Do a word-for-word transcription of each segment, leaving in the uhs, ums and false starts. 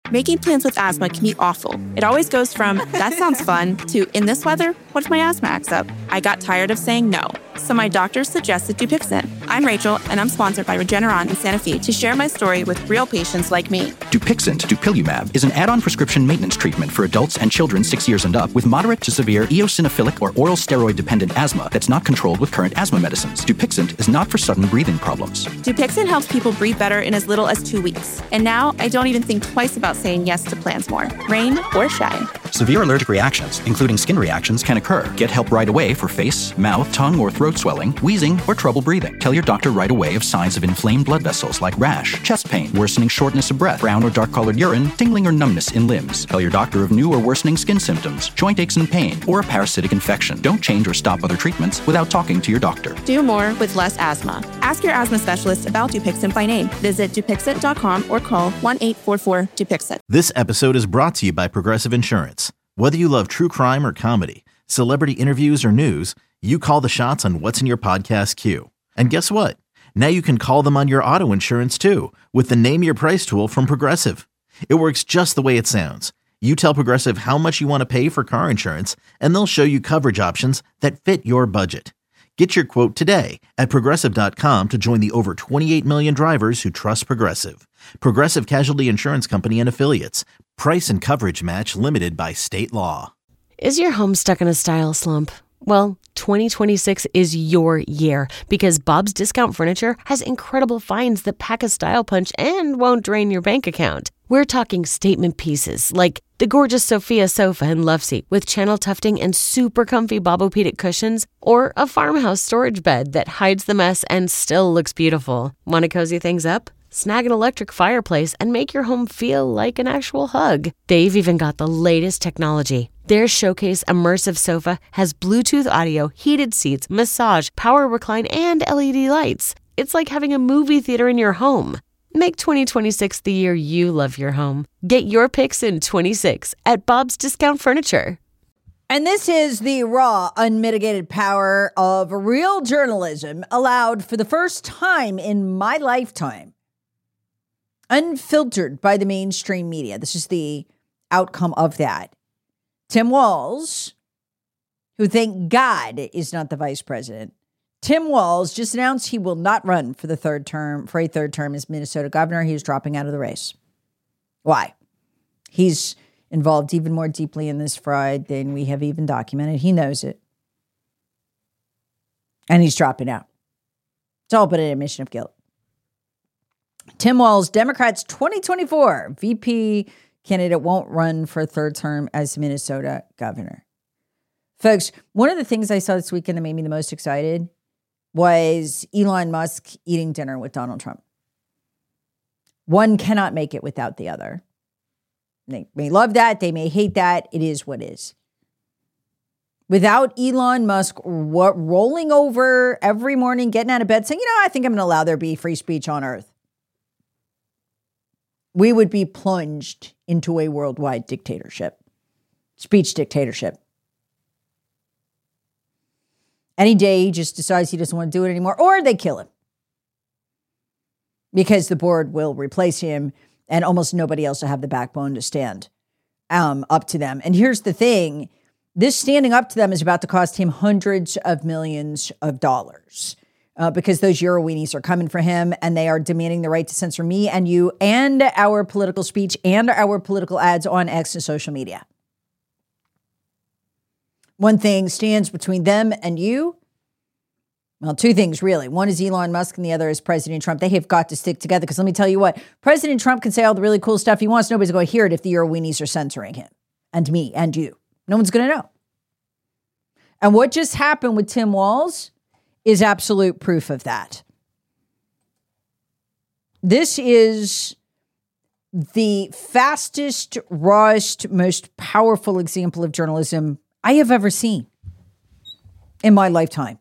Making plans with asthma can be awful. It always goes from, that sounds fun, to, in this weather, what if my asthma acts up? I got tired of saying no, so my doctor suggested Dupixent. I'm Rachel, and I'm sponsored by Regeneron in Santa Fe to share my story with real patients like me. Dupixent, dupilumab, is an add-on prescription maintenance treatment for adults and children six years and up with moderate to severe eosinophilic or oral steroid-dependent asthma that's not controlled with current asthma medicines. Dupixent is not for sudden breathing problems. Dupixent helps people breathe better in as little as two weeks. And now, I don't even think twice about saying yes to plans more, rain or shine. Severe allergic reactions, including skin reactions, can occur. Get help right away for face, mouth, tongue, or throat swelling, wheezing, or trouble breathing. Tell your doctor right away of signs of inflamed blood vessels like rash, chest pain, worsening shortness of breath, brown or dark-colored urine, tingling or numbness in limbs. Tell your doctor of new or worsening skin symptoms, joint aches and pain, or a parasitic infection. Don't change or stop other treatments without talking to your doctor. Do more with less asthma. Ask your asthma specialist about Dupixent by name. Visit Dupixent dot com or call one eight four four Dupixent. This episode is brought to you by Progressive Insurance. Whether you love true crime or comedy, celebrity interviews or news, you call the shots on what's in your podcast queue. And guess what? Now you can call them on your auto insurance too with the Name Your Price tool from Progressive. It works just the way it sounds. You tell Progressive how much you want to pay for car insurance, and they'll show you coverage options that fit your budget. Get your quote today at Progressive dot com to join the over twenty-eight million drivers who trust Progressive. Progressive Casualty Insurance Company and Affiliates. Price and coverage match limited by state law. Is your home stuck in a style slump? Well, twenty twenty-six is your year because Bob's Discount Furniture has incredible finds that pack a style punch and won't drain your bank account. We're talking statement pieces like the gorgeous Sophia sofa and love seat with channel tufting and super comfy Bobopedic cushions, or a farmhouse storage bed that hides the mess and still looks beautiful. Want to cozy things up? Snag an electric fireplace and make your home feel like an actual hug. They've even got the latest technology. Their Showcase Immersive Sofa has Bluetooth audio, heated seats, massage, power recline, and L E D lights. It's like having a movie theater in your home. Make twenty twenty-six the year you love your home. Get your picks in twenty-six at Bob's Discount Furniture. And this is the raw, unmitigated power of real journalism allowed for the first time in my lifetime. Unfiltered by the mainstream media. This is the outcome of that. Tim Walz, who thank God is not the vice president. Tim Walz just announced he will not run for the third term, for a third term as Minnesota governor. He's dropping out of the race. Why? He's involved even more deeply in this fraud than we have even documented. He knows it. And he's dropping out. It's all but an admission of guilt. Tim Walz, Democrats twenty twenty-four V P candidate, won't run for a third term as Minnesota governor. Folks, one of the things I saw this weekend that made me the most excited was Elon Musk eating dinner with Donald Trump. One cannot make it without the other. They may love that. They may hate that. It is what is. Without Elon Musk ro- rolling over every morning, getting out of bed, saying, you know, I think I'm going to allow there be free speech on Earth, we would be plunged into a worldwide dictatorship, speech dictatorship. Any day he just decides he doesn't want to do it anymore, or they kill him because the board will replace him and almost nobody else will have the backbone to stand um, up to them. And here's the thing. This standing up to them is about to cost him hundreds of millions of dollars. Uh, because those Euroweenies are coming for him and they are demanding the right to censor me and you and our political speech and our political ads on X and social media. One thing stands between them and you. Well, two things, really. One is Elon Musk and the other is President Trump. They have got to stick together because let me tell you what, President Trump can say all the really cool stuff he wants. Nobody's going to hear it if the Euroweenies are censoring him and me and you. No one's going to know. And what just happened with Tim Walz is absolute proof of that. This is the fastest, rawest, most powerful example of journalism I have ever seen in my lifetime.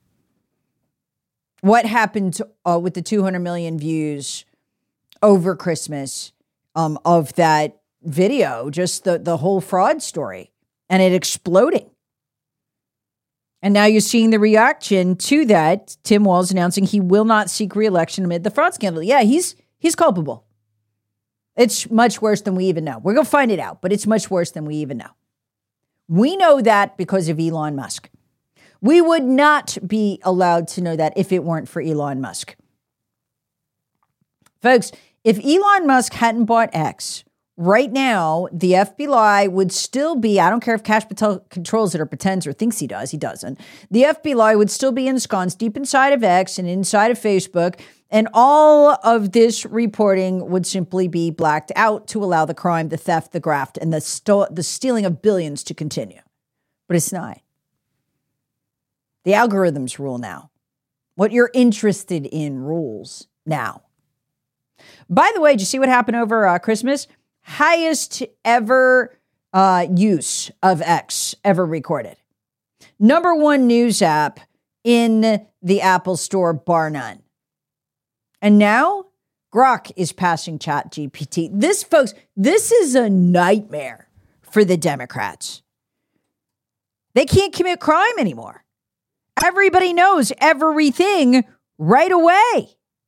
What happened uh, with the two hundred million views over Christmas um, of that video, just the, the whole fraud story, and it exploding. And now you're seeing the reaction to that. Tim Walz announcing he will not seek re-election amid the fraud scandal. Yeah, he's he's culpable. It's much worse than we even know. We're going to find it out, but it's much worse than we even know. We know that because of Elon Musk. We would not be allowed to know that if it weren't for Elon Musk. Folks, if Elon Musk hadn't bought X, right now, the F B I would still be, I don't care if Kash Patel controls it or pretends or thinks he does, he doesn't. The F B I would still be ensconced deep inside of X and inside of Facebook, and all of this reporting would simply be blacked out to allow the crime, the theft, the graft, and the, sto- the stealing of billions to continue. But it's not. The algorithms rule now. What you're interested in rules now. By the way, did you see what happened over uh, Christmas? Highest ever uh, use of X ever recorded. Number one news app in the Apple Store, bar none. And now Grok is passing ChatGPT. This, folks, this is a nightmare for the Democrats. They can't commit crime anymore. Everybody knows everything right away.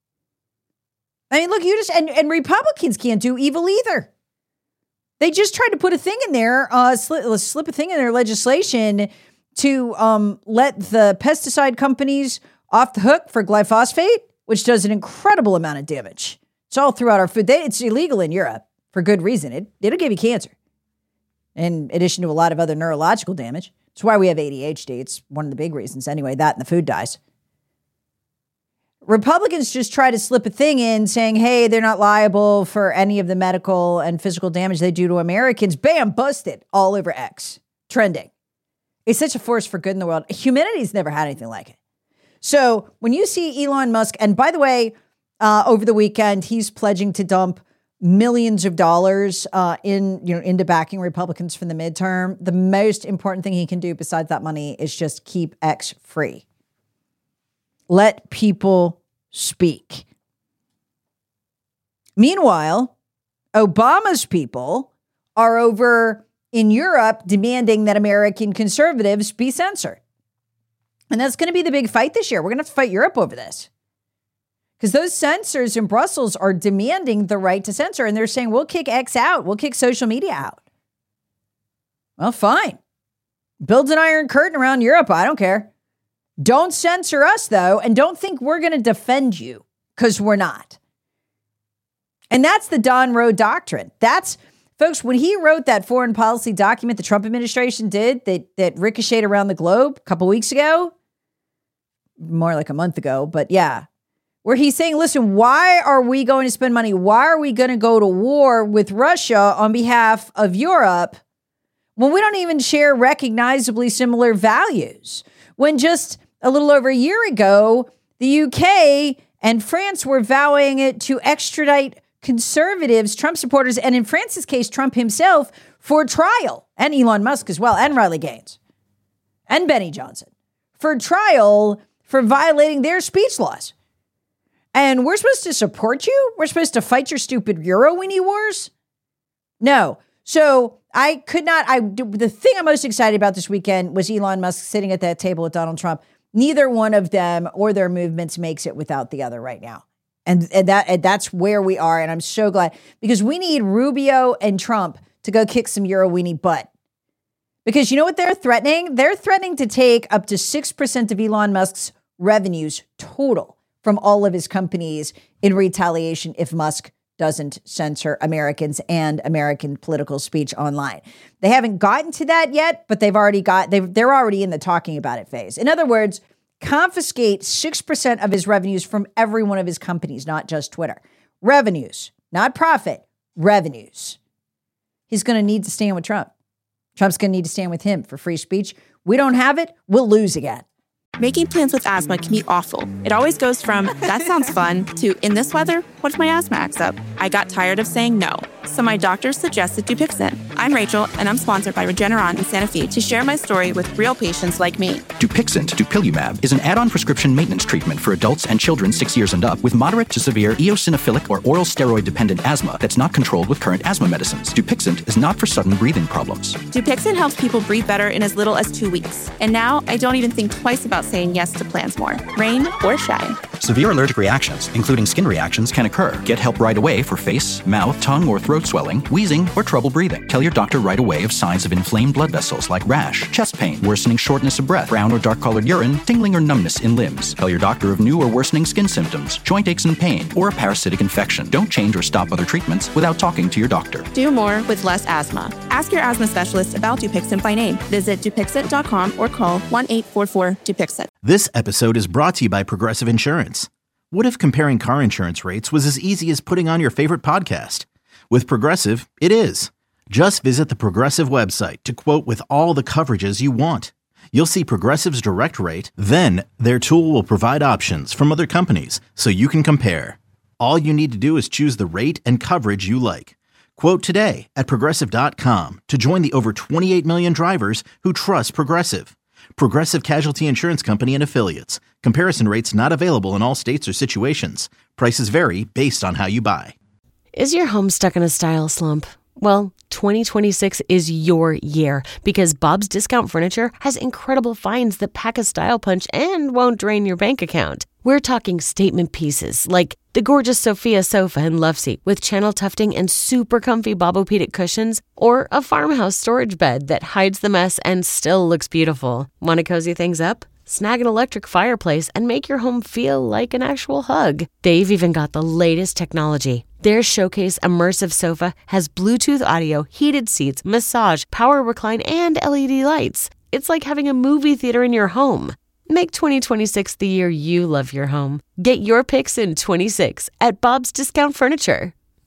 I mean, look, you just, and, and Republicans can't do evil either. They just tried to put a thing in there, uh, slip, slip a thing in their legislation to um, let the pesticide companies off the hook for glyphosate, which does an incredible amount of damage. It's all throughout our food. They, it's illegal in Europe for good reason. It, it'll give you cancer, in addition to a lot of other neurological damage. It's why we have A D H D. It's one of the big reasons anyway, that and the food dyes. Republicans just try to slip a thing in saying, hey, they're not liable for any of the medical and physical damage they do to Americans. Bam, busted all over X. Trending. It's such a force for good in the world. Humanity's never had anything like it. So when you see Elon Musk, and by the way, uh, over the weekend, he's pledging to dump millions of dollars uh, in, you know, into backing Republicans from the midterm. The most important thing he can do besides that money is just keep X free. Let people speak. Meanwhile, Obama's people are over in Europe demanding that American conservatives be censored. And that's going to be the big fight this year. We're going to have to fight Europe over this. Because those censors in Brussels are demanding the right to censor. And they're saying, we'll kick X out. We'll kick social media out. Well, fine. Build an iron curtain around Europe. I don't care. Don't censor us, though. And don't think we're going to defend you, because we're not. And that's the Don Rowe doctrine. That's, folks, when he wrote that foreign policy document the Trump administration did that, that ricocheted around the globe a couple weeks ago, more like a month ago, but yeah, where he's saying, listen, why are we going to spend money? Why are we going to go to war with Russia on behalf of Europe when we don't even share recognizably similar values? When just a little over a year ago, the U K and France were vowing it to extradite conservatives, Trump supporters, and in France's case, Trump himself, for trial, and Elon Musk as well, and Riley Gaines, and Benny Johnson, for trial for violating their speech laws. And we're supposed to support you? We're supposed to fight your stupid Euro weenie wars? No. So I could not, I, the thing I'm most excited about this weekend was Elon Musk sitting at that table with Donald Trump. Neither one of them or their movements makes it without the other right now. And, and that and that's where we are. And I'm so glad, because we need Rubio and Trump to go kick some Euro weenie butt. Because you know what they're threatening? They're threatening to take up to six percent of Elon Musk's revenues total from all of his companies in retaliation if Musk doesn't censor Americans and American political speech online. They haven't gotten to that yet, but they've already got, they've, they're already in the talking about it phase. In other words, confiscate six percent of his revenues from every one of his companies, not just Twitter. Revenues, not profit, revenues. He's going to need to stand with Trump. Trump's going to need to stand with him for free speech. We don't have it, we'll lose again. Making plans with asthma can be awful. It always goes from, that sounds fun, to, in this weather, what if my asthma acts up? I got tired of saying no, so my doctor suggested Dupixent. I'm Rachel, and I'm sponsored by Regeneron in Santa Fe to share my story with real patients like me. Dupixent, dupilumab, is an add-on prescription maintenance treatment for adults and children six years and up with moderate to severe eosinophilic or oral steroid-dependent asthma that's not controlled with current asthma medicines. Dupixent is not for sudden breathing problems. Dupixent helps people breathe better in as little as two weeks. And now I don't even think twice about saying yes to plans more, rain or shine. Severe allergic reactions, including skin reactions, can occur. Get help right away for face, mouth, tongue, or throat swelling, wheezing, or trouble breathing. Tell your doctor right away of signs of inflamed blood vessels like rash, chest pain, worsening shortness of breath, brown or dark-colored urine, tingling or numbness in limbs. Tell your doctor of new or worsening skin symptoms, joint aches and pain, or a parasitic infection. Don't change or stop other treatments without talking to your doctor. Do more with less asthma. Ask your asthma specialist about Dupixent by name. Visit Dupixent dot com or call one eight four four Dupixent. This episode is brought to you by Progressive Insurance. What if comparing car insurance rates was as easy as putting on your favorite podcast? With Progressive, it is. Just visit the Progressive website to quote with all the coverages you want. You'll see Progressive's direct rate, then their tool will provide options from other companies so you can compare. All you need to do is choose the rate and coverage you like. Quote today at Progressive dot com to join the over twenty-eight million drivers who trust Progressive. Progressive Casualty Insurance Company and Affiliates. Comparison rates not available in all states or situations. Prices vary based on how you buy. Is your home stuck in a style slump? Well, twenty twenty-six is your year because Bob's Discount Furniture has incredible finds that pack a style punch and won't drain your bank account. We're talking statement pieces like the gorgeous Sophia sofa and love seat with channel tufting and super comfy Bobopedic cushions, or a farmhouse storage bed that hides the mess and still looks beautiful. Want to cozy things up? Snag an electric fireplace and make your home feel like an actual hug. They've even got the latest technology. Their Showcase Immersive Sofa has Bluetooth audio, heated seats, massage, power recline, and L E D lights. It's like having a movie theater in your home. Make twenty twenty-six the year you love your home. Get your picks in twenty-six at Bob's Discount Furniture.